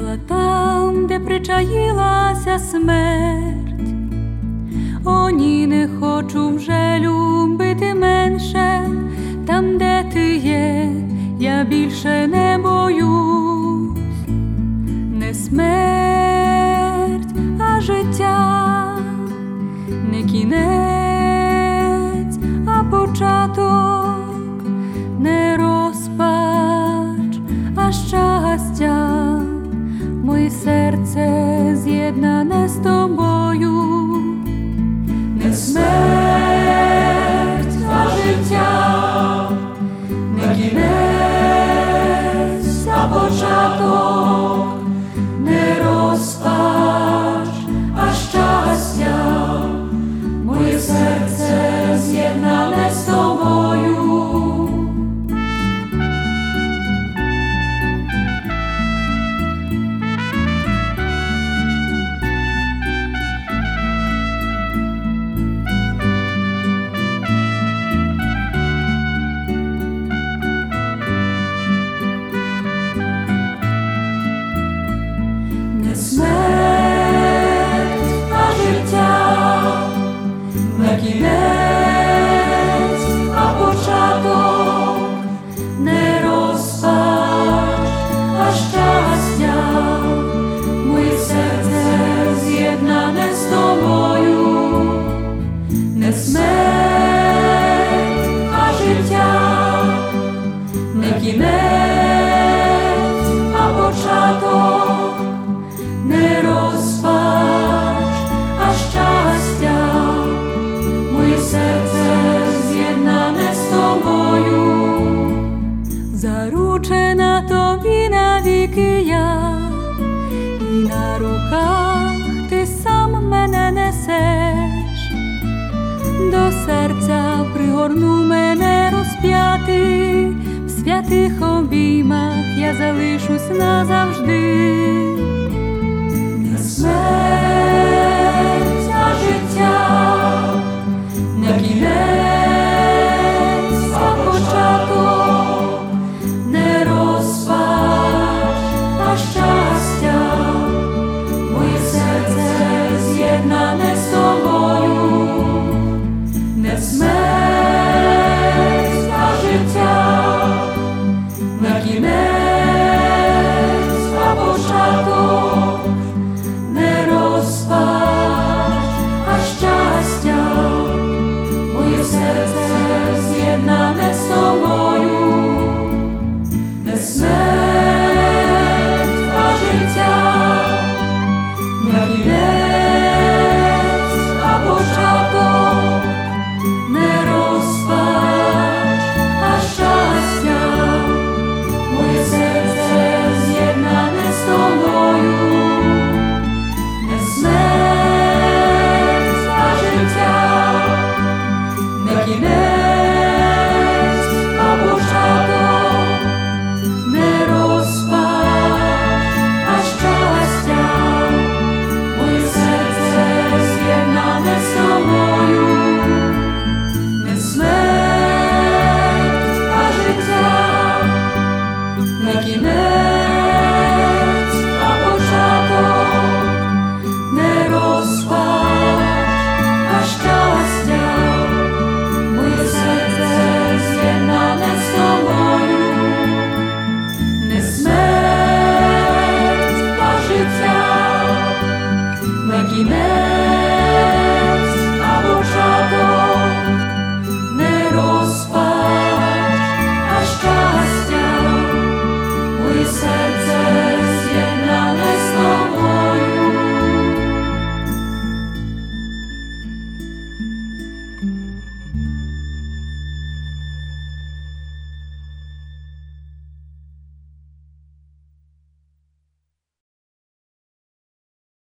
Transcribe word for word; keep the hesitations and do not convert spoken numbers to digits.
стояла там, де причаїлася смерть. О, ні, не хочу вже любити менше, там, де ти є, я більше не боюсь. Не смерть, а життя, не кінець, а початок, не розпач, а щастя. Моє серце з'єднане з тобою. Не смерть, а життя, не кінець, а початок, не розпач, а щастя. Моє серце з'єднане з тобою. Не смерть, а життя, не кінець, а початок, не розпач, а щастя. Моє серце з'єднане з тобою. Не смерть, а життя, не кінець, а початок, не розпач, а щастя. Моє серце з'єднане з тобою. Заручена тобі навіки я, і на руках ти сам мене несеш. До серця пригорну мене розп'ятий, в святих обіймах я залишусь назавжди.